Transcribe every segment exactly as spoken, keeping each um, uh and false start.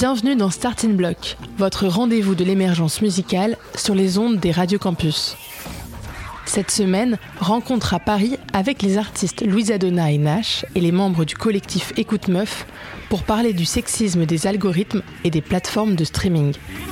Bienvenue dans Starting Block, votre rendez-vous de l'émergence musicale sur les ondes des radios campus. Cette semaine, rencontre à Paris avec les artistes Louisa Donna et Nash et les membres du collectif Écoute Meuf pour parler du sexisme des algorithmes et des plateformes de streaming.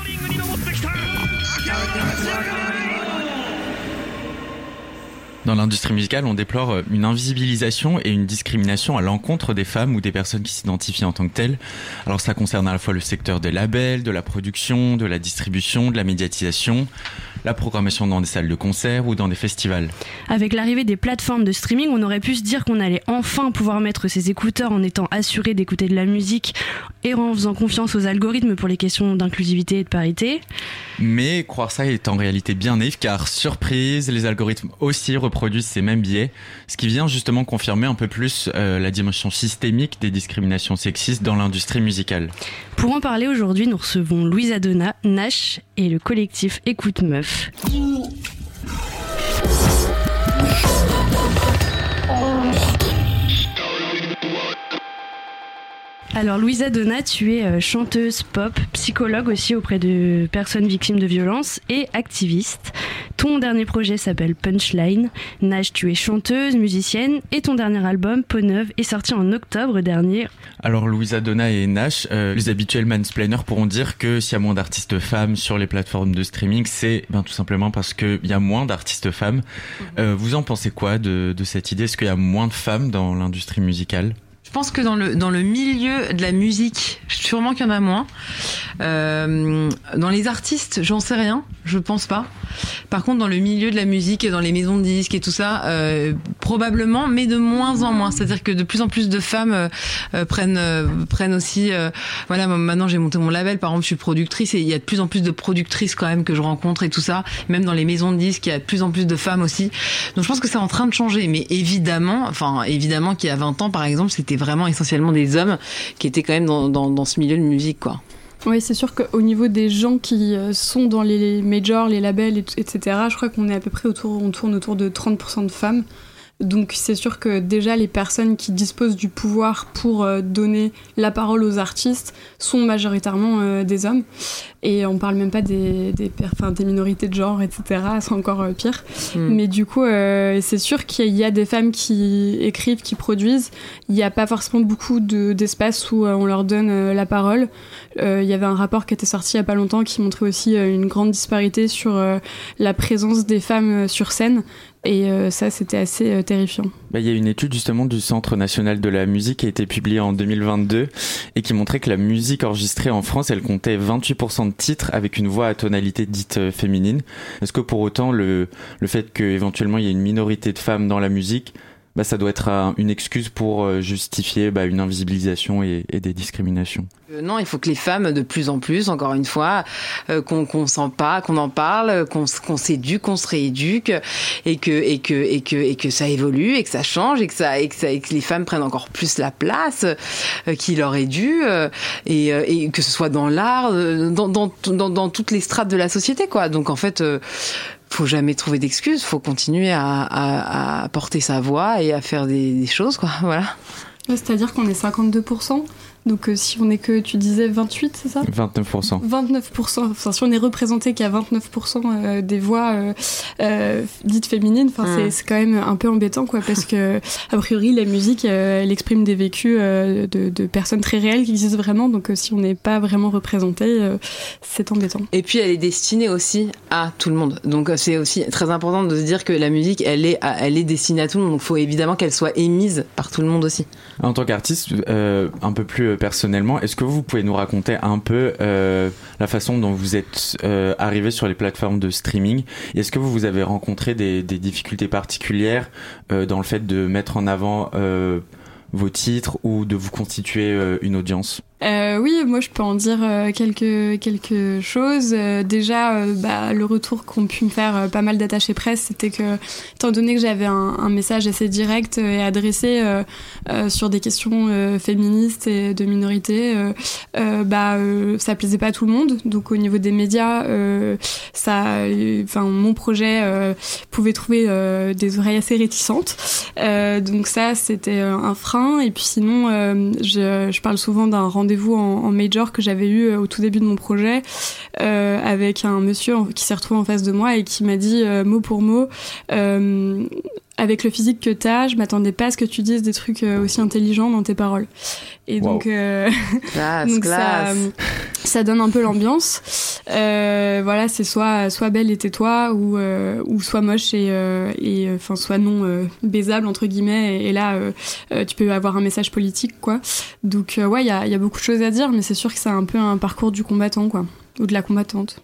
Dans l'industrie musicale, on déplore une invisibilisation et une discrimination à l'encontre des femmes ou des personnes qui s'identifient en tant que telles. Alors ça concerne à la fois le secteur des labels, de la production, de la distribution, de la médiatisation, la programmation dans des salles de concert ou dans des festivals. Avec l'arrivée des plateformes de streaming, on aurait pu se dire qu'on allait enfin pouvoir mettre ses écouteurs en étant assuré d'écouter de la musique et en faisant confiance aux algorithmes pour les questions d'inclusivité et de parité. Mais croire ça est en réalité bien naïf car, surprise, les algorithmes aussi reproduisent ces mêmes biais, ce qui vient justement confirmer un peu plus euh, la dimension systémique des discriminations sexistes dans l'industrie musicale. Pour en parler aujourd'hui, nous recevons Louisa Donna, Nash et le collectif Écoute Meuf. Alors Louisa Donna, tu es chanteuse pop, psychologue aussi auprès de personnes victimes de violences et activiste. Ton dernier projet s'appelle Punchline. Nash, tu es chanteuse, musicienne et ton dernier album, Peau Neuve, est sorti en octobre dernier. Alors Louisa Donna et Nash, euh, les habituels mansplainers pourront dire que s'il y a moins d'artistes femmes sur les plateformes de streaming, c'est ben, tout simplement parce qu'il y a moins d'artistes femmes. Euh, vous en pensez quoi de, de cette idée ? Est-ce qu'il y a moins de femmes dans l'industrie musicale ? Je pense que dans le dans le milieu de la musique, sûrement qu'il y en a moins. Euh, dans les artistes, j'en sais rien, je pense pas. Par contre, dans le milieu de la musique et dans les maisons de disques et tout ça, euh, probablement, mais de moins en moins. C'est-à-dire que de plus en plus de femmes euh, euh, prennent euh, prennent aussi. Euh, voilà, maintenant j'ai monté mon label. Par exemple, je suis productrice et il y a de plus en plus de productrices quand même que je rencontre et tout ça. Même dans les maisons de disques, il y a de plus en plus de femmes aussi. Donc je pense que c'est en train de changer. Mais évidemment, enfin évidemment qu'il y a vingt ans, par exemple, c'était vraiment essentiellement des hommes qui étaient quand même dans, dans, dans ce milieu de musique, quoi. Oui, c'est sûr qu'au niveau des gens qui sont dans les majors, les labels, et cetera, je crois qu'on est à peu près autour, on tourne autour de trente pour cent de femmes. Donc c'est sûr que déjà les personnes qui disposent du pouvoir pour euh, donner la parole aux artistes sont majoritairement euh, des hommes. Et on parle même pas des, des, enfin, des minorités de genre, et cetera. C'est encore euh, pire. Mmh. Mais du coup, euh, c'est sûr qu'il y a des femmes qui écrivent, qui produisent. Il n'y a pas forcément beaucoup de, d'espace où euh, on leur donne euh, la parole. Euh, il y avait un rapport qui était sorti il n'y a pas longtemps qui montrait aussi euh, une grande disparité sur euh, la présence des femmes euh, sur scène. Et euh, ça, c'était assez euh, terrifiant. Bah, il y a une étude justement du Centre national de la musique qui a été publiée en deux mille vingt-deux et qui montrait que la musique enregistrée en France, elle comptait vingt-huit pour cent de titres avec une voix à tonalité dite euh, féminine. Est-ce que pour autant, le, le fait qu'éventuellement il y ait une minorité de femmes dans la musique, bah, ça doit être un, une excuse pour euh, justifier bah, une invisibilisation et, et des discriminations? Euh, non, il faut que les femmes, de plus en plus, encore une fois, euh, qu'on, qu'on sent pas, qu'on en parle, qu'on, qu'on s'éduque, qu'on se rééduque, et que et que et que et que ça évolue, et que ça change, et que ça et que, ça, et que les femmes prennent encore plus la place euh, qui leur est due, euh, et, euh, et que ce soit dans l'art, euh, dans, dans dans dans toutes les strates de la société, quoi. Donc en fait. Euh, faut jamais trouver d'excuses, faut continuer à, à, à porter sa voix et à faire des, des choses, quoi, voilà. C'est-à-dire qu'on est cinquante-deux pour cent, donc euh, si on est que, tu disais vingt-huit, c'est ça ? vingt-neuf pour cent. vingt-neuf pour cent, enfin si on est représenté qu'à vingt-neuf pour cent euh, des voix euh, euh, dites féminines, enfin mmh. c'est, c'est quand même un peu embêtant, quoi, parce que a priori la musique, euh, elle exprime des vécus euh, de, de personnes très réelles qui existent vraiment, donc euh, si on n'est pas vraiment représenté, euh, c'est embêtant. Et puis elle est destinée aussi à tout le monde, donc euh, c'est aussi très important de se dire que la musique, elle est, à, elle est destinée à tout le monde, donc il faut évidemment qu'elle soit émise par tout le monde aussi. En tant qu'artiste, euh, un peu plus personnellement, est-ce que vous pouvez nous raconter un peu euh, la façon dont vous êtes euh, arrivé sur les plateformes de streaming ? Et est-ce que vous, vous avez rencontré des, des difficultés particulières euh, dans le fait de mettre en avant euh, vos titres ou de vous constituer euh, une audience ? Euh, oui, moi je peux en dire euh, quelque, quelque chose. Euh, déjà, euh, bah, le retour qu'ont pu me faire euh, pas mal d'attachés presse, c'était que, étant donné que j'avais un, un message assez direct et adressé euh, euh, sur des questions euh, féministes et de minorités, euh, euh, bah, euh, ça plaisait pas à tout le monde. Donc au niveau des médias, euh, ça, enfin, mon projet euh, pouvait trouver euh, des oreilles assez réticentes. Euh, donc ça, c'était un frein. Et puis sinon, euh, je, je parle souvent d'un rendez-vous rendez-vous en, en major que j'avais eu au tout début de mon projet euh, avec un monsieur qui s'est retrouvé en face de moi et qui m'a dit euh, mot pour mot euh, avec le physique que t'as, je m'attendais pas à ce que tu dises des trucs aussi intelligents dans tes paroles. Et wow. donc, euh, classe, donc classe. Ça, ça donne un peu l'ambiance. Euh, voilà, c'est soit soit belle et tais-toi, ou euh, ou soit moche et euh, et enfin soit non euh, baisable entre guillemets. Et, et là, euh, euh, tu peux avoir un message politique, quoi. Donc euh, ouais, il y a il y a beaucoup de choses à dire, mais c'est sûr que c'est un peu un parcours du combattant, quoi, ou de la combattante.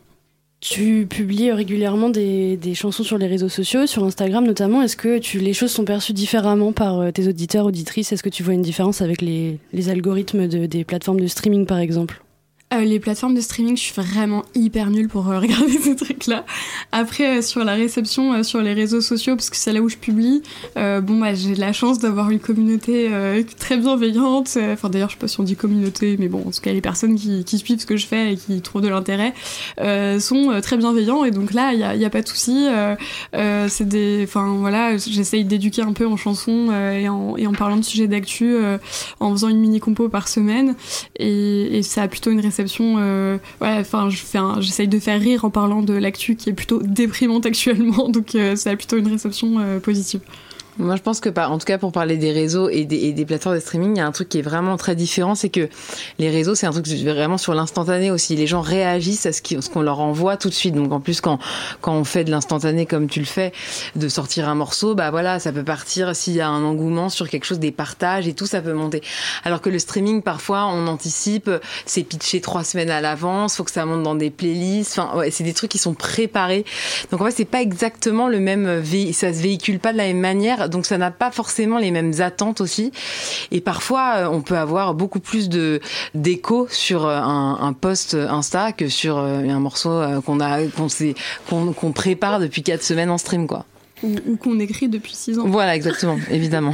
Tu publies régulièrement des, des chansons sur les réseaux sociaux, sur Instagram notamment. Est-ce que tu, les choses sont perçues différemment par tes auditeurs, auditrices ? Est-ce que tu vois une différence avec les, les algorithmes de, des plateformes de streaming, par exemple ? Euh, les plateformes de streaming, je suis vraiment hyper nulle pour euh, regarder ces trucs-là. Après, euh, sur la réception, euh, sur les réseaux sociaux, parce que c'est là où je publie, euh, bon, bah, j'ai de la chance d'avoir une communauté euh, très bienveillante. Enfin, d'ailleurs, je sais pas si on dit communauté, mais bon, en tout cas, les personnes qui, qui suivent ce que je fais et qui trouvent de l'intérêt euh, sont euh, très bienveillants. Et donc là, il y a, y a pas de souci. Euh, euh, c'est des, enfin voilà, j'essaye d'éduquer un peu en chanson euh, et, en, et en parlant de sujets d'actu, euh, en faisant une mini compo par semaine. Et, et ça a plutôt une réception. Euh, ouais, enfin, je fais un, j'essaye de faire rire en parlant de l'actu qui est plutôt déprimante actuellement, donc euh, ça a plutôt une réception euh, positive. Moi, je pense que, en tout cas, pour parler des réseaux et des, et des plateformes de streaming, il y a un truc qui est vraiment très différent, c'est que les réseaux, c'est un truc vraiment sur l'instantané aussi. Les gens réagissent à ce, qui, ce qu'on leur envoie tout de suite. Donc, en plus, quand, quand on fait de l'instantané comme tu le fais, de sortir un morceau, bah voilà, ça peut partir s'il y a un engouement sur quelque chose, des partages et tout, ça peut monter. Alors que le streaming, parfois, on anticipe, c'est pitché trois semaines à l'avance, faut que ça monte dans des playlists. Enfin, ouais, c'est des trucs qui sont préparés. Donc, en fait, c'est pas exactement le même, vé... ça se véhicule pas de la même manière. Donc ça n'a pas forcément les mêmes attentes aussi. Et parfois, on peut avoir beaucoup plus de d'écho sur un, un post Insta que sur un morceau qu'on a qu'on sait, qu'on, qu'on prépare depuis quatre semaines en stream, quoi. Ou, ou qu'on écrit depuis six ans. Voilà, exactement, évidemment.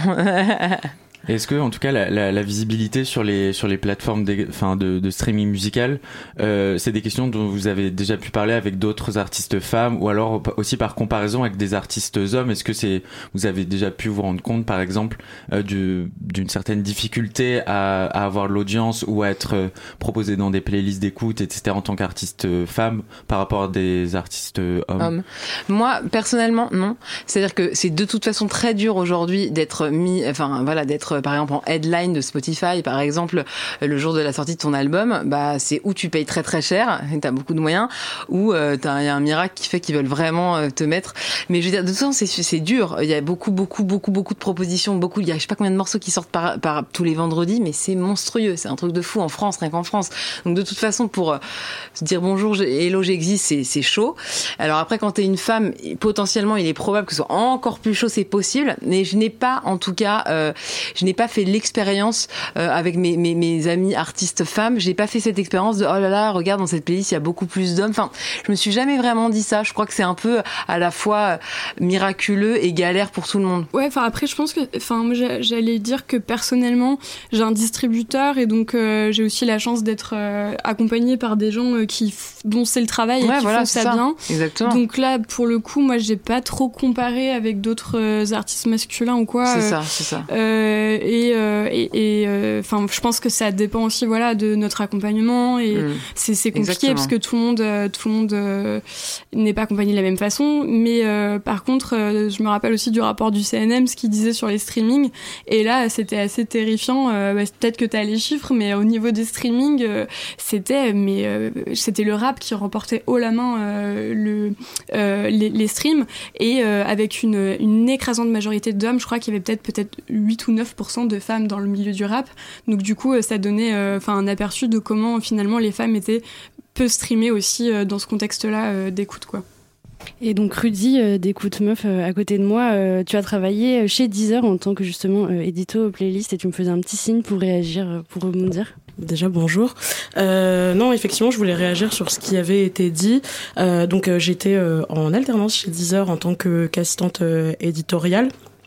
Est-ce que, en tout cas, la, la, la visibilité sur les sur les plateformes de, enfin, de, de streaming musical, euh, c'est des questions dont vous avez déjà pu parler avec d'autres artistes femmes, ou alors aussi par comparaison avec des artistes hommes. Est-ce que c'est, vous avez déjà pu vous rendre compte, par exemple, euh, du, d'une certaine difficulté à, à avoir l'audience ou à être euh, proposé dans des playlists d'écoute, et cetera, en tant qu'artiste femme, par rapport à des artistes hommes? Homme. Moi, personnellement, non. C'est-à-dire que c'est de toute façon très dur aujourd'hui d'être mis, enfin voilà, d'être par exemple en headline de Spotify, par exemple le jour de la sortie de ton album, bah c'est où tu payes très très cher et t'as beaucoup de moyens, ou euh, t'as y a un miracle qui fait qu'ils veulent vraiment euh, te mettre. Mais je veux dire, de toute façon c'est c'est dur. Il y a beaucoup beaucoup beaucoup beaucoup de propositions, beaucoup. Il y a je sais pas combien de morceaux qui sortent par par tous les vendredis, mais c'est monstrueux, c'est un truc de fou en France, rien qu'en France. Donc de toute façon pour euh, se dire bonjour, hello, j'existe, c'est c'est chaud. Alors après quand t'es une femme, potentiellement il est probable que ce soit encore plus chaud, c'est possible. Mais je n'ai pas en tout cas, euh, je Je n'ai pas fait l'expérience euh, avec mes, mes, mes amis artistes femmes. J'ai pas fait cette expérience de oh là là, regarde dans cette playlist il y a beaucoup plus d'hommes. Enfin, je me suis jamais vraiment dit ça. Je crois que c'est un peu à la fois miraculeux et galère pour tout le monde. Ouais, enfin après je pense que, enfin moi j'allais dire que personnellement j'ai un distributeur et donc euh, j'ai aussi la chance d'être euh, accompagnée par des gens euh, qui dont c'est le travail et ouais, qui voilà, font ça, ça bien. Exactement. Donc là pour le coup moi j'ai pas trop comparé avec d'autres euh, artistes masculins ou quoi. C'est euh, ça, c'est ça. Euh, et euh, et enfin euh, je pense que ça dépend aussi voilà de notre accompagnement et mmh. c'est c'est compliqué Exactement. Parce que tout le monde euh, tout le monde euh, n'est pas accompagné de la même façon, mais euh, par contre euh, je me rappelle aussi du rapport du C N M, ce qu'il disait sur les streamings, et là c'était assez terrifiant. Euh, bah, peut-être que t'as les chiffres, mais au niveau des streamings euh, c'était mais euh, c'était le rap qui remportait haut la main euh, le euh, les, les streams, et euh, avec une une écrasante majorité d'hommes. Je crois qu'il y avait peut-être peut-être huit ou neuf pour cent de femmes dans le milieu du rap, donc du coup ça donnait enfin euh, un aperçu de comment finalement les femmes étaient peu streamées aussi euh, dans ce contexte-là euh, d'écoute, quoi. Et donc Rudy euh, d'Écoute Meuf euh, à côté de moi, euh, tu as travaillé chez Deezer en tant que justement euh, édito playlist, et tu me faisais un petit signe pour réagir, pour rebondir. Déjà bonjour. Euh, non, effectivement, je voulais réagir sur ce qui avait été dit. Euh, donc euh, j'étais euh, en alternance chez Deezer en tant que qu'assistante euh, éditoriale.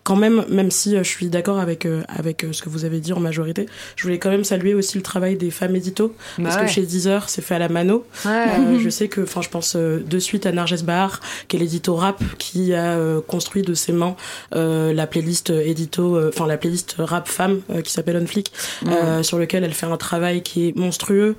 quand même, même si euh, je suis d'accord avec euh, avec euh, ce que vous avez dit en majorité, je voulais quand même saluer aussi le travail des femmes édito, bah parce ouais. que chez Deezer, c'est fait à la mano. Ouais. Euh, je sais que, enfin, je pense euh, de suite à Narges Bahar, qui est l'édito rap, qui a euh, construit de ses mains euh, la playlist édito, enfin euh, la playlist rap femme euh, qui s'appelle On Flick, mmh. euh, sur lequel elle fait un travail qui est monstrueux,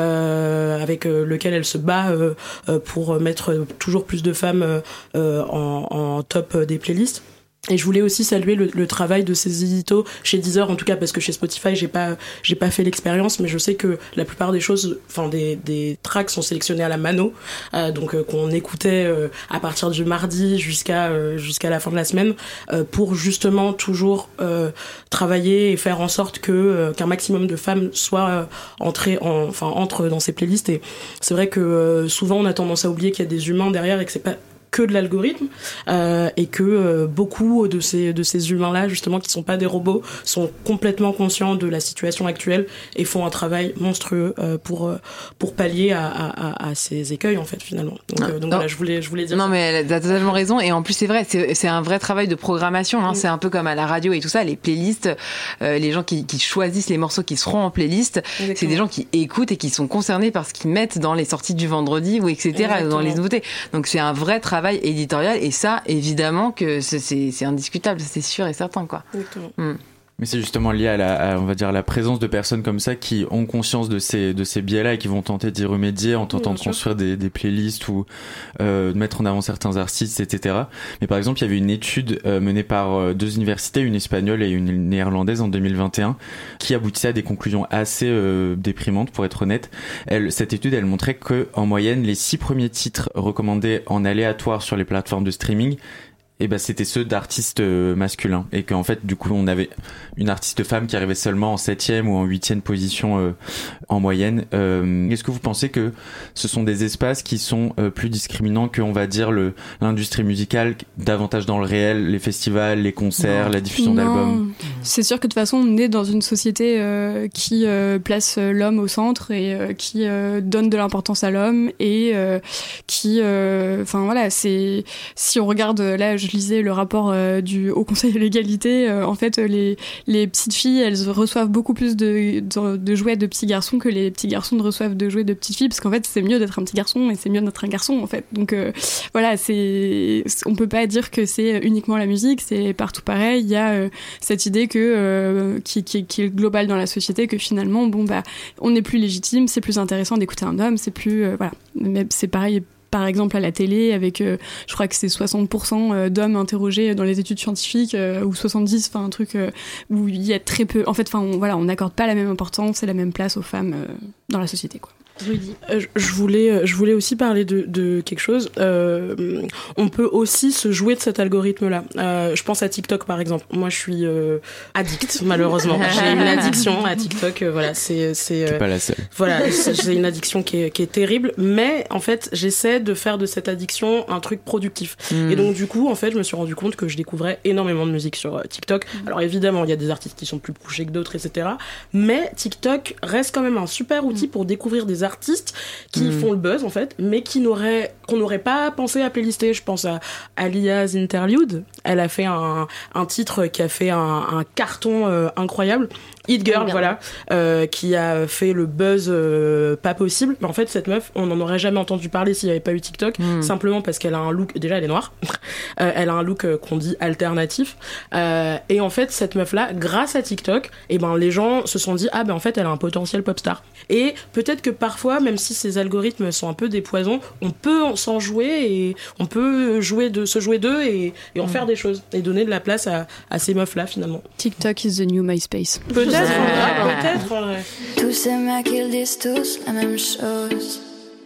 euh, avec euh, lequel elle se bat euh, euh, pour mettre toujours plus de femmes euh, en, en top des playlists. Et je voulais aussi saluer le, le travail de ces éditos chez Deezer, en tout cas parce que chez Spotify j'ai pas j'ai pas fait l'expérience, mais je sais que la plupart des choses, enfin des des tracks sont sélectionnés à la mano, euh, donc euh, qu'on écoutait euh, à partir du mardi jusqu'à euh, jusqu'à la fin de la semaine, euh, pour justement toujours euh, travailler et faire en sorte que euh, qu'un maximum de femmes soient euh, entrées en enfin entrent dans ces playlists. Et c'est vrai que euh, souvent on a tendance à oublier qu'il y a des humains derrière et que c'est pas que de l'algorithme, euh, et que euh, beaucoup de ces de ces humains-là, justement, qui sont pas des robots, sont complètement conscients de la situation actuelle et font un travail monstrueux euh, pour pour pallier à, à, à ces écueils, en fait, finalement. Donc, euh, donc voilà, je voulais je voulais dire. Non, ça. mais elle a totalement raison. Et en plus, c'est vrai, c'est c'est un vrai travail de programmation. Hein. Mm. C'est un peu comme à la radio et tout ça, les playlists, euh, les gens qui qui choisissent les morceaux qui seront en playlist, exactement. C'est des gens qui écoutent et qui sont concernés par ce qu'ils mettent dans les sorties du vendredi ou et cetera. Exactement. Dans les nouveautés. Donc c'est un vrai travail travail éditorial, et ça, évidemment, que c'est, c'est, c'est indiscutable, c'est sûr et certain, quoi. Exactement. Mm. Mais c'est justement lié à la, à, on va dire, la présence de personnes comme ça qui ont conscience de ces, de ces biais-là et qui vont tenter d'y remédier en tentant oui, de construire des, des playlists ou euh, de mettre en avant certains artistes, et cetera. Mais par exemple, il y avait une étude euh, menée par euh, deux universités, une espagnole et une néerlandaise en deux mille vingt et un, qui aboutissait à des conclusions assez euh, déprimantes, pour être honnête. Elle, cette étude, elle montrait que, en moyenne, les six premiers titres recommandés en aléatoire sur les plateformes de streaming, et ben c'était ceux d'artistes euh, masculins, et qu'en fait du coup on avait une artiste femme qui arrivait seulement en septième ou en huitième position euh, en moyenne. Euh, est-ce que vous pensez que ce sont des espaces qui sont euh, plus discriminants que, on va dire, le l'industrie musicale, davantage dans le réel, les festivals, les concerts, non. la diffusion non. d'albums? C'est sûr que de toute façon on est dans une société euh, qui euh, place l'homme au centre et euh, qui euh, donne de l'importance à l'homme, et euh, qui enfin euh, voilà, c'est si on regarde là, je lisais le rapport euh, du Haut Conseil de l'égalité, euh, en fait les, les petites filles, elles reçoivent beaucoup plus de, de, de jouets de petits garçons que les petits garçons reçoivent de jouets de petites filles, parce qu'en fait c'est mieux d'être un petit garçon et c'est mieux d'être un garçon, en fait. Donc euh, voilà, c'est, on peut pas dire que c'est uniquement la musique, c'est partout pareil. Il y a euh, cette idée que, euh, qui, qui, qui est globale dans la société, que finalement bon bah on est plus légitime, c'est plus intéressant d'écouter un homme, c'est plus euh, voilà. Mais c'est pareil par exemple à la télé, avec euh, je crois que c'est soixante pour cent d'hommes interrogés dans les études scientifiques, euh, ou soixante-dix, enfin un truc euh, où il y a très peu, en fait, enfin voilà, on n'accorde pas la même importance et la même place aux femmes euh, dans la société, quoi. Rudy. Euh, je voulais, je voulais aussi parler de, de quelque chose. Euh, on peut aussi se jouer de cet algorithme-là. Euh, je pense à TikTok, par exemple. Moi, je suis euh, addict, malheureusement. J'ai une addiction à TikTok. Euh, voilà, c'est, c'est. Euh, T'es pas la seule. Voilà, c'est, j'ai une addiction qui est, qui est terrible. Mais en fait, j'essaie de faire de cette addiction un truc productif. Mmh. Et donc, du coup, en fait, je me suis rendu compte que je découvrais énormément de musique sur euh, TikTok. Mmh. Alors évidemment, il y a des artistes qui sont plus poussés que d'autres, et cetera. Mais TikTok reste quand même un super outil mmh. pour découvrir des artistes qui mmh. font le buzz, en fait, mais qui n'auraient, qu'on n'aurait pas pensé à playlister. Je pense à Alia's Interlude. Elle a fait un, un titre qui a fait un, un carton euh, incroyable. Hit Girl, oh, voilà, euh, qui a fait le buzz euh, pas possible. Mais en fait, cette meuf, on n'en aurait jamais entendu parler s'il n'y avait pas eu TikTok, mmh. simplement parce qu'elle a un look, déjà elle est noire, euh, elle a un look euh, qu'on dit alternatif, euh, et en fait, cette meuf-là, grâce à TikTok, eh ben, les gens se sont dit, ah ben en fait, elle a un potentiel pop star. Et peut-être que parfois, même si ces algorithmes sont un peu des poisons, on peut s'en jouer, et on peut jouer de, se jouer d'eux et, et en mmh. faire des choses, et donner de la place à, à ces meufs-là, finalement. TikTok is the new MySpace. Peut-être. Peut-être, ouais. Tous ces mecs, ils disent tous la même chose.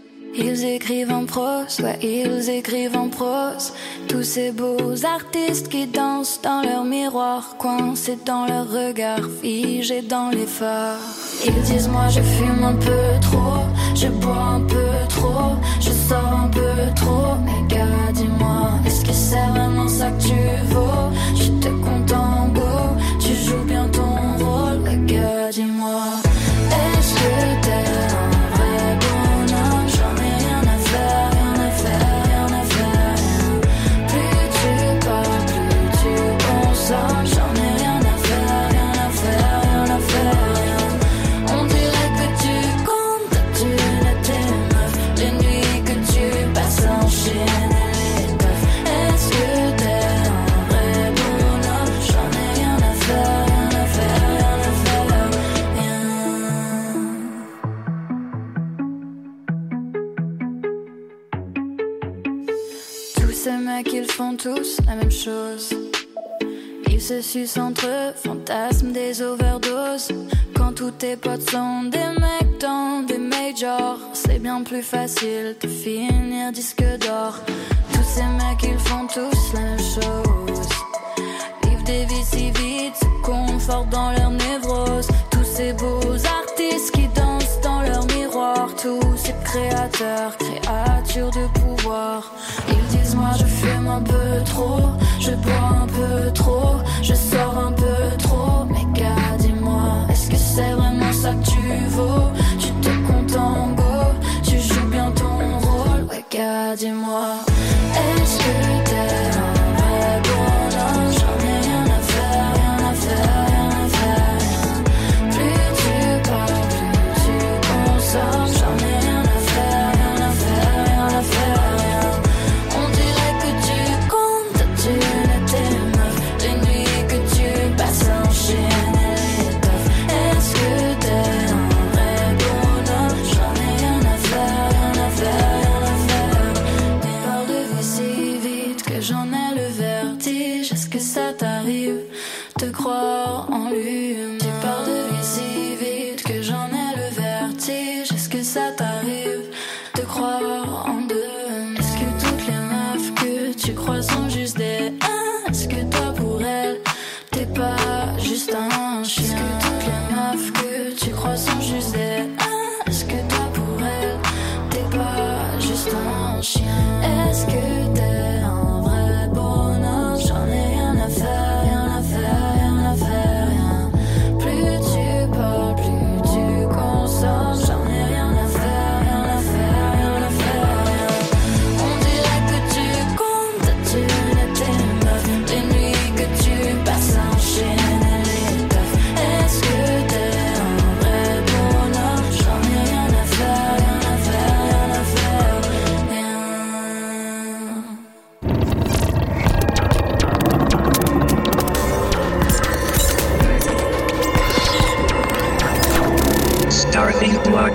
Ils écrivent en prose, ouais, ils écrivent en prose. Tous ces beaux artistes qui dansent dans leur miroir, coincés dans leur regard, figés dans les phares. Ils disent moi je fume un peu trop, je bois un peu trop, je sors un peu trop. Mais gars, dis-moi, est-ce que c'est vraiment ça que tu vaux? Je te compte en beau, tu joues bien ton rôle. Mais gars, dis-moi, est-ce que t'es un vrai bonhomme? J'en ai rien à faire, rien à faire, rien à faire, rien. Plus tu parles, plus tu consommes. tous la même chose. Ils se sucent entre eux, fantasment des overdoses. Quand tous tes potes sont des mecs dans des majors, c'est bien plus facile de finir disque d'or. Tous ces mecs, ils font tous la même chose. Vivent des vies si vite, se confortent dans leur névrose. Tous ces beaux artistes qui dansent dans leur miroir. Tous ces créateurs, créatures de pouvoir. Ils disent moi je fume un peu trop, je bois un peu trop, je sors un peu trop. Mais gars, dis-moi, est-ce que c'est vraiment ça que tu vaux? Tu te comptes en go, tu joues bien ton rôle. Ouais gars, dis-moi, est-ce que t'es un vrai bonhomme? J'en ai rien à faire, rien à faire, rien à faire, rien. Plus tu parles, plus tu consommes. J'en ai rien à faire, rien à faire, rien à faire, rien. On dirait que tu comptes ta thune et tes meufs, les nuits que tu passes à enchaîner les teufs. Est-ce que t'es un vrai bonhomme? J'en ai rien à faire, rien à faire, rien à faire. Mais parle de vie si vite que j'en ai le vertige. Est-ce que ça t'arrive de croire en l'humain? Tu parles de vie si vite que j'en ai le vertige. Est-ce que ça t'arrive de croire en deux? Est-ce que toutes les meufs que tu crois sont juste des ah? Est-ce que toi pour elles t'es pas juste un chien? Est-ce que toutes les meufs que tu crois sont juste des ah? Est-ce que toi pour elles t'es pas juste un chien? Est-ce que t'es un vrai bonhomme? J'en ai rien à faire, rien à faire, rien à faire, rien. Plus tu parles, plus tu consommes. J'en ai rien à faire, rien à faire, rien à faire, rien. On dirait que tu comptes ta thune et tes meufs, les nuits que tu passes à enchaîner les teufs. Est-ce que t'es un vrai bonhomme? J'en ai rien à faire, rien à faire, rien à faire, rien. Starting block.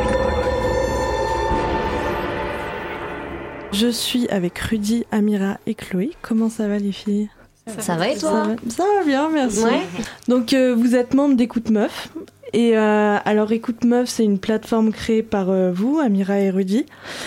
Je suis avec Rudy, Amira et Chloé. Comment ça va les filles? Ça va et Ça toi? va, ça va bien, merci. Ouais. Donc euh, vous êtes membre d'Écoute Meuf. Et euh, alors Écoute Meuf, c'est une plateforme créée par euh, vous, Amira et Rudy,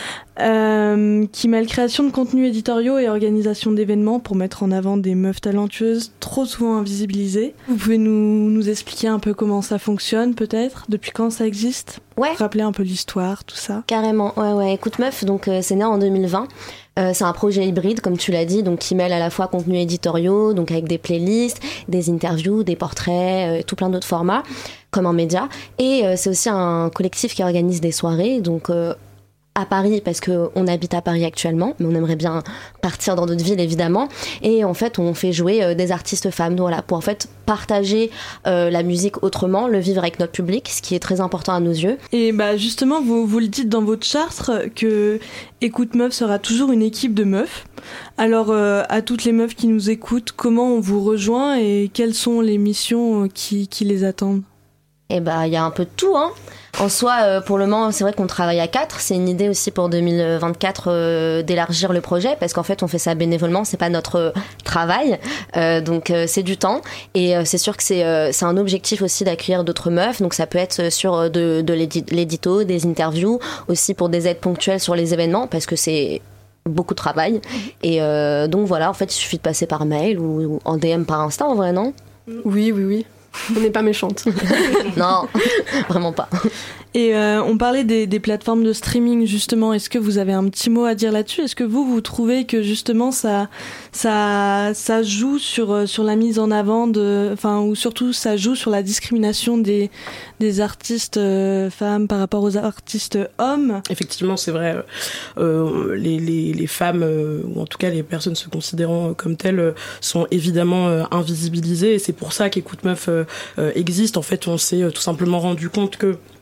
euh, qui mêle création de contenus éditoriaux et organisation d'événements pour mettre en avant des meufs talentueuses trop souvent invisibilisées. Vous pouvez nous, nous expliquer un peu comment ça fonctionne peut-être? Depuis quand ça existe? Ouais. Rappeler un peu l'histoire, tout ça. Carrément, ouais, ouais. Écoute Meuf, donc euh, c'est né en deux mille vingt. Euh, c'est un projet hybride, comme tu l'as dit, donc qui mêle à la fois contenus éditoriaux, donc avec des playlists, des interviews, des portraits, euh, tout plein d'autres formats, comme un média. Et euh, c'est aussi un collectif qui organise des soirées, donc euh, à Paris, parce qu'on habite à Paris actuellement, mais on aimerait bien partir dans d'autres villes, évidemment. Et en fait, on fait jouer euh, des artistes femmes, voilà, pour en fait partager euh, la musique autrement, le vivre avec notre public, ce qui est très important à nos yeux. Et bah justement, vous, vous le dites dans votre charte que Écoute Meuf sera toujours une équipe de meufs. Alors, euh, à toutes les meufs qui nous écoutent, comment on vous rejoint et quelles sont les missions qui, qui les attendent? Et bah, il y a un peu de tout, hein. En soi, euh, pour le moment, c'est vrai qu'on travaille à quatre. C'est une idée aussi pour deux mille vingt-quatre euh, d'élargir le projet, parce qu'en fait, on fait ça bénévolement. C'est pas notre euh, travail, euh, donc euh, c'est du temps. Et euh, c'est sûr que c'est euh, c'est un objectif aussi d'accueillir d'autres meufs. Donc ça peut être sur de, de l'édi- l'édito, des interviews, aussi pour des aides ponctuelles sur les événements, parce que c'est beaucoup de travail. Et euh, donc voilà, en fait, il suffit de passer par mail ou, ou en D M par Insta, en vrai, non? Oui, oui, oui. On n'est pas méchante. Non, vraiment pas. Et euh, on parlait des, des plateformes de streaming, justement. Est-ce que vous avez un petit mot à dire là-dessus? Est-ce que vous, vous trouvez que justement ça, ça, ça joue sur, sur la mise en avant de, enfin, ou surtout ça joue sur la discrimination des, des artistes euh, femmes par rapport aux artistes hommes? Effectivement, c'est vrai. Euh, les, les, les femmes, euh, ou en tout cas les personnes se considérant comme telles, euh, sont évidemment euh, invisibilisées. Et c'est pour ça qu'Écoute Meuf euh, euh, existe. En fait, on s'est euh, tout simplement rendu compte que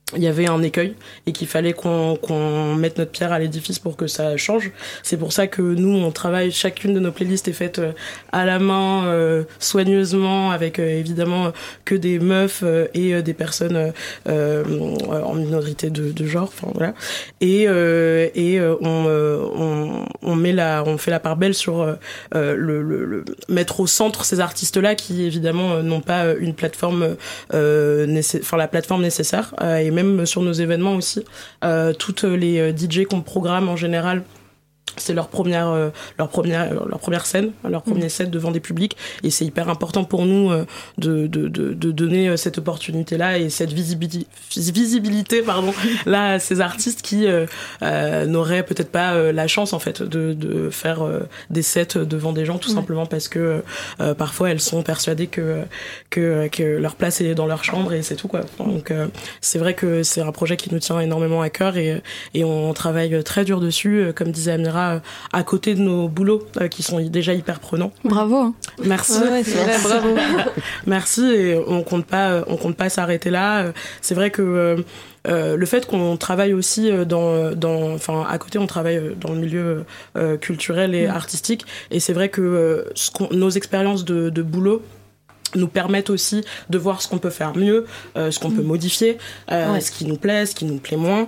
il y avait un écueil et qu'il fallait qu'on, qu'on mette notre pierre à l'édifice pour que ça change. C'est pour ça que nous, on travaille, chacune de nos playlists est faite à la main, euh, soigneusement, avec euh, évidemment que des meufs euh, et euh, des personnes euh, en minorité de, de genre, enfin voilà. Et, euh, et euh, on, euh, on, on, met la, on fait la part belle sur euh, le, le, le mettre au centre ces artistes-là qui évidemment n'ont pas une plateforme, euh, nécess- enfin la plateforme nécessaire, euh, et même sur nos événements aussi, euh, toutes les D J qu'on programme en général, c'est leur première, euh, leur première, leur première scène, leur premier set devant des publics, et c'est hyper important pour nous euh, de, de, de, de donner cette opportunité-là et cette visibilité, visibilité pardon, là à ces artistes qui euh, euh, n'auraient peut-être pas euh, la chance en fait de, de faire euh, des sets devant des gens, tout ouais. simplement parce que euh, parfois elles sont persuadées que, que que leur place est dans leur chambre et c'est tout quoi. Donc euh, c'est vrai que c'est un projet qui nous tient énormément à cœur et et on travaille très dur dessus, comme disait Amira, à côté de nos boulots euh, qui sont déjà hyper prenants. Bravo. Hein. Merci. Ouais, c'est vrai, bravo. Merci et on compte pas, on compte pas s'arrêter là. C'est vrai que euh, euh, le fait qu'on travaille aussi dans, dans, enfin à côté on travaille dans le milieu euh, culturel et mmh. artistique et c'est vrai que euh, ce qu'on, nos expériences de, de boulot nous permettent aussi de voir ce qu'on peut faire mieux, euh, ce qu'on mmh. peut modifier, euh, ouais. ce qui nous plaît, ce qui nous plaît moins.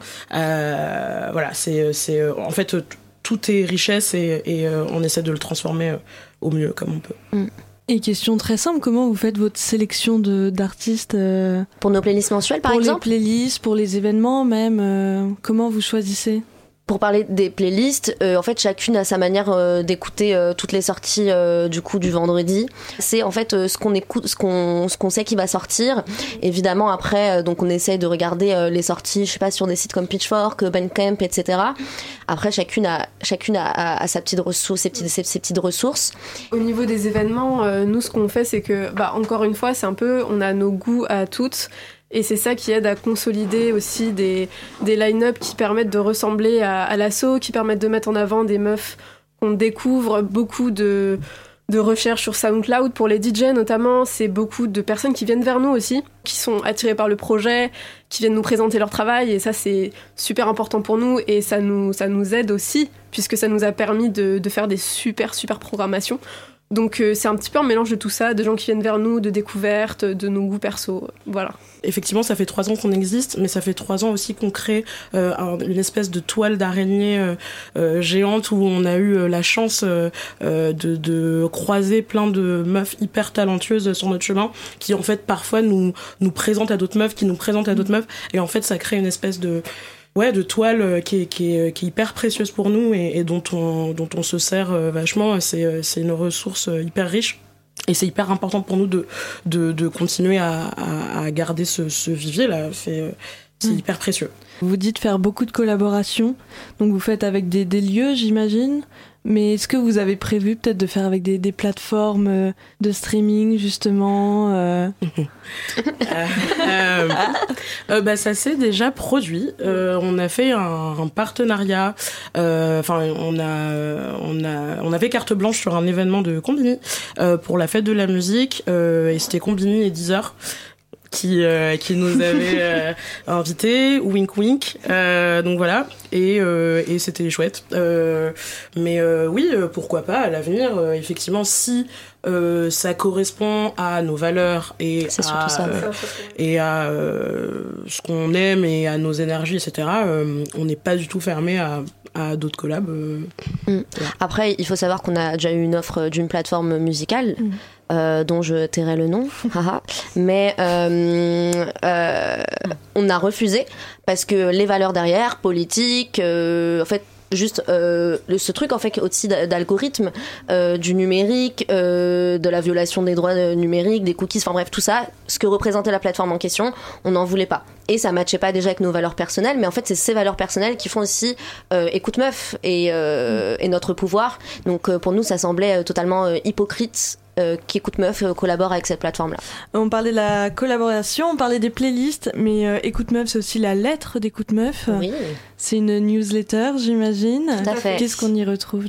Euh, voilà, c'est, c'est en fait tout est richesse et, et euh, on essaie de le transformer euh, au mieux comme on peut. Et question très simple, comment vous faites votre sélection de, d'artistes euh, pour nos playlists mensuelles par pour exemple? Pour les playlists, pour les événements même, euh, comment vous choisissez? Pour parler des playlists, euh, en fait, chacune a sa manière euh, d'écouter euh, toutes les sorties euh, du coup du vendredi. C'est en fait euh, ce qu'on écoute, ce qu'on ce qu'on sait qui va sortir. Évidemment, après, euh, donc on essaye de regarder euh, les sorties, je sais pas, sur des sites comme Pitchfork, Bandcamp, et cetera. Après, chacune a chacune a, a, a sa petite ressource, ses petites ses, ses petites ressources. Au niveau des événements, euh, nous, ce qu'on fait, c'est que, bah, encore une fois, c'est un peu, on a nos goûts à toutes. Et c'est ça qui aide à consolider aussi des, des line-up qui permettent de ressembler à, à l'assaut, qui permettent de mettre en avant des meufs qu'on découvre. Beaucoup de, de recherches sur SoundCloud pour les D J notamment. C'est beaucoup de personnes qui viennent vers nous aussi, qui sont attirées par le projet, qui viennent nous présenter leur travail. Et ça, c'est super important pour nous et ça nous, ça nous aide aussi, puisque ça nous a permis de, de faire des super, super programmations. Donc euh, c'est un petit peu un mélange de tout ça, de gens qui viennent vers nous, de découvertes, de nos goûts perso, voilà. Effectivement, ça fait trois ans qu'on existe, mais ça fait trois ans aussi qu'on crée euh, un, une espèce de toile d'araignée euh, euh, géante où on a eu euh, la chance euh, euh, de, de croiser plein de meufs hyper talentueuses sur notre chemin, qui en fait parfois nous, nous présentent à d'autres meufs, qui nous présentent à d'autres meufs, et en fait ça crée une espèce de... Ouais, de toile qui est, qui est, qui est hyper précieuse pour nous et, et dont on, dont on se sert vachement. C'est, c'est une ressource hyper riche. Et c'est hyper important pour nous de, de, de continuer à, à, à garder ce, ce vivier-là. C'est, c'est mmh. hyper précieux. Vous dites faire beaucoup de collaborations. Donc vous faites avec des, des lieux, j'imagine. Mais est-ce que vous avez prévu peut-être de faire avec des, des plateformes de streaming, justement euh... euh, euh, euh, bah, ça s'est déjà produit. Euh, on a fait un, un partenariat. Enfin, euh, on a, on a, on avait carte blanche sur un événement de Combini euh, pour la fête de la musique. Euh, et c'était Combini et Deezer qui euh, qui nous avait euh, invités, wink wink, euh, donc voilà, et euh, et c'était chouette, euh, mais euh, oui, pourquoi pas à l'avenir, euh, effectivement, si euh, ça correspond à nos valeurs et c'est à ça. Euh, et à euh, ce qu'on aime et à nos énergies, et cetera. Euh, on n'est pas du tout fermé à à d'autres collabs. Euh, mm. voilà. Après, il faut savoir qu'on a déjà eu une offre d'une plateforme musicale. Mm. Euh, dont je tairai le nom, mais euh, euh, on a refusé parce que les valeurs derrière, politiques, euh, en fait, juste euh, ce truc en fait aussi d'algorithme, euh, du numérique, euh, de la violation des droits numériques, des cookies, enfin bref tout ça, ce que représentait la plateforme en question, on n'en voulait pas. Et ça matchait pas déjà avec nos valeurs personnelles, mais en fait c'est ces valeurs personnelles qui font aussi euh, écoute meuf et, euh, mmh. et notre pouvoir. Donc euh, pour nous ça semblait totalement euh, hypocrite. Euh, qui Écoute Meuf euh, collabore avec cette plateforme-là. On parlait de la collaboration, on parlait des playlists, mais euh, Écoute Meuf, c'est aussi la lettre d'Écoute Meuf. Oui. C'est une newsletter, j'imagine. Tout à fait. Qu'est-ce qu'on y retrouve dedans ?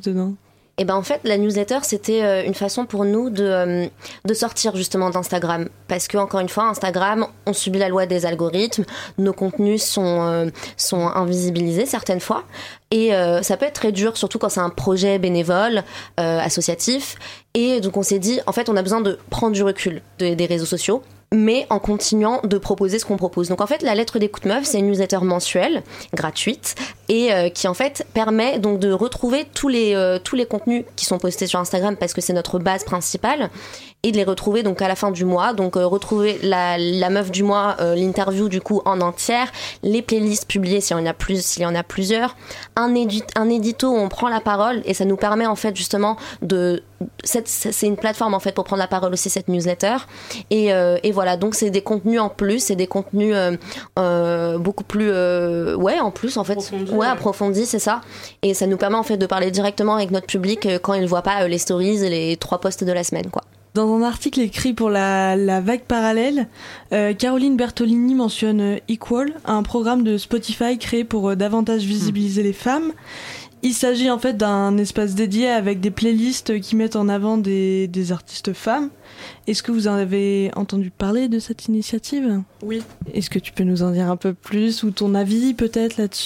Et ben en fait, la newsletter, c'était une façon pour nous de, de sortir justement d'Instagram. Parce que, encore une fois, Instagram, on subit la loi des algorithmes, nos contenus sont, euh, sont invisibilisés certaines fois. Et euh, ça peut être très dur, surtout quand c'est un projet bénévole, euh, associatif. Et donc on s'est dit, en fait, on a besoin de prendre du recul de, des réseaux sociaux, mais en continuant de proposer ce qu'on propose. Donc en fait, la lettre des coups de meuf, c'est une newsletter mensuelle, gratuite, et euh, qui en fait permet donc de retrouver tous les, euh, tous les contenus qui sont postés sur Instagram, parce que c'est notre base principale, et de les retrouver donc à la fin du mois. Donc euh, retrouver la, la meuf du mois, euh, l'interview du coup en entière, les playlists publiées s'il y en a plus, s'il y en a plusieurs, un, édit, un édito où on prend la parole, et ça nous permet en fait justement de... Cette, c'est une plateforme en fait pour prendre la parole aussi, cette newsletter, et, euh, et voilà, donc c'est des contenus en plus, c'est des contenus euh, euh, beaucoup plus euh, ouais en plus en fait approfondis, ouais, ouais. approfondis, c'est ça, et ça nous permet en fait de parler directement avec notre public euh, quand ils voient pas euh, les stories et les trois posts de la semaine, quoi. Dans un article écrit pour la, la Vague Parallèle, euh, Caroline Bertolini mentionne euh, Equal, un programme de Spotify créé pour euh, davantage visibiliser mmh. les femmes. Il s'agit en fait d'un espace dédié avec des playlists qui mettent en avant des, des artistes femmes. Est-ce que vous en avez entendu parler de cette initiative ? Oui. Est-ce que tu peux nous en dire un peu plus, ou ton avis peut-être là-dessus ?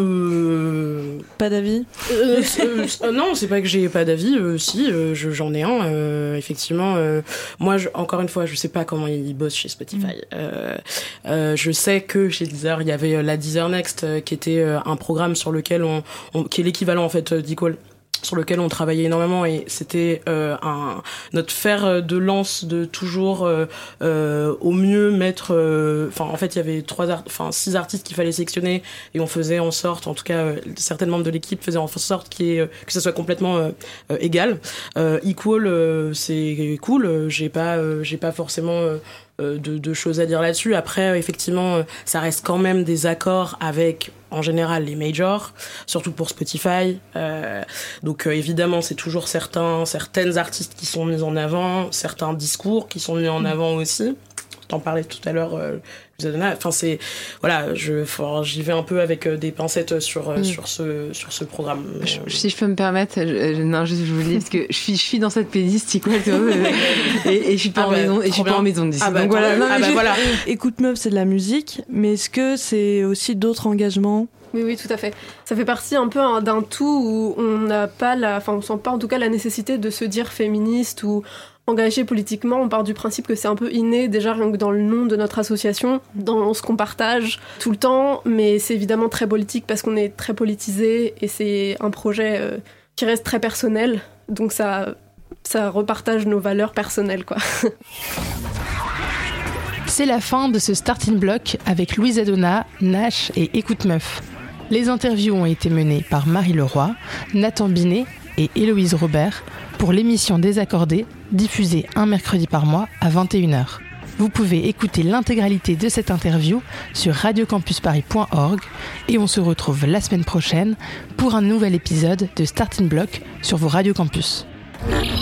euh... Pas d'avis ? euh, euh, Non, c'est pas que j'ai pas d'avis. Euh, si, euh, je, j'en ai un. Euh, effectivement, euh, moi, je, encore une fois, je sais pas comment ils bossent chez Spotify. Mmh. Euh, euh, je sais que chez Deezer, il y avait la Deezer Next, euh, qui était euh, un programme sur lequel on, on, qui est l'équivalent en fait d'Equal, sur lequel on travaillait énormément, et c'était euh, un, notre fer de lance de toujours euh, euh, au mieux mettre, enfin euh, en fait il y avait trois art, enfin six artistes qu'il fallait sélectionner, et on faisait en sorte, en tout cas euh, certains membres de l'équipe faisaient en sorte qu'il y ait, que ça soit complètement euh, euh, égal. Euh, Equal, euh, c'est cool, j'ai pas euh, j'ai pas forcément euh, de, de choses à dire là-dessus. Après euh, effectivement euh, ça reste quand même des accords avec en général les majors, surtout pour Spotify. Euh, donc euh, évidemment, c'est toujours certains, certaines artistes qui sont mis en avant, certains discours qui sont mis en avant aussi. T'en parlais tout à l'heure, euh, enfin c'est voilà, je j'y vais un peu avec des pincettes sur mm. sur ce sur ce programme. Je, si je peux me permettre, je, non, je, je vous le dis parce que je suis je suis dans cette playlist, c'est quoi, et, et je suis pas ah en bah, maison, et je suis bien. pas en maison d'ici. Ah bah, donc voilà. Non, ah bah, je... voilà. Écoute meuf, c'est de la musique, mais est-ce que c'est aussi d'autres engagements ? Oui, oui, tout à fait. Ça fait partie un peu hein, d'un tout où on n'a pas la, enfin, on sent pas en tout cas la nécessité de se dire féministe ou engagé politiquement. On part du principe que c'est un peu inné, déjà rien que dans le nom de notre association, dans ce qu'on partage tout le temps, mais c'est évidemment très politique parce qu'on est très politisé et c'est un projet euh, qui reste très personnel, donc ça, ça repartage nos valeurs personnelles, quoi. C'est la fin de ce Starting Block avec Louise Adona, Nash et Écoute Meuf. Les interviews ont été menées par Marie Leroy, Nathan Binet et Héloïse Robert pour l'émission Désaccordée, diffusée un mercredi par mois à vingt et une heures. Vous pouvez écouter l'intégralité de cette interview sur radio campus paris point org et on se retrouve la semaine prochaine pour un nouvel épisode de Starting Block sur vos radios campus.